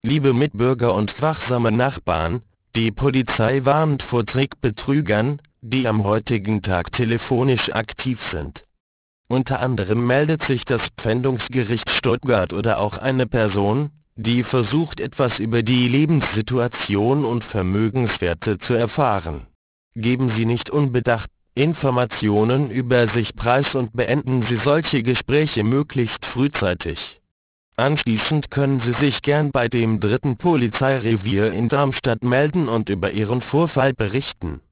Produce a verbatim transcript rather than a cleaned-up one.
Liebe Mitbürger und wachsame Nachbarn, die Polizei warnt vor Trickbetrügern, die am heutigen Tag telefonisch aktiv sind. Unter anderem meldet sich das Pfändungsgericht Stuttgart oder auch eine Person, die versucht, etwas über die Lebenssituation und Vermögenswerte zu erfahren. Geben Sie nicht unbedacht Informationen über sich preis und beenden Sie solche Gespräche möglichst frühzeitig. Anschließend können Sie sich gern bei dem dritten Polizeirevier in Darmstadt melden und über Ihren Vorfall berichten.